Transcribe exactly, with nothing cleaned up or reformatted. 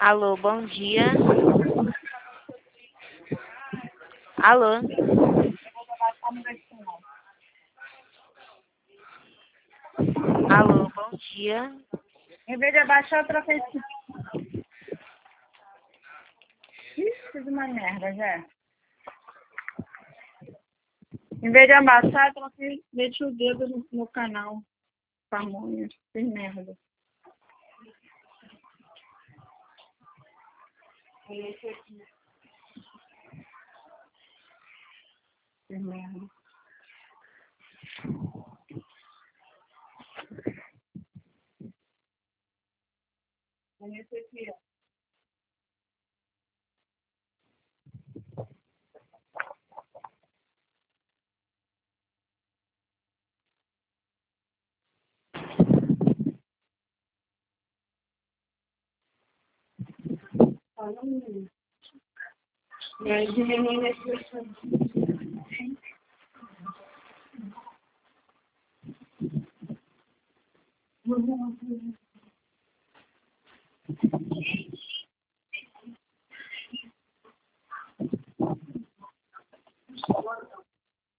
Alô, bom dia. Alô. Alô, bom dia. Em vez de abaixar, eu troquei esse... Ih, fiz uma merda, já. Em vez de abaixar, eu troquei... Meti o dedo no, no canal. Pamonha. Fiz merda. Esse aqui. Fiz merda. Esse aqui, ó. Olha o menino. Mas de menina é que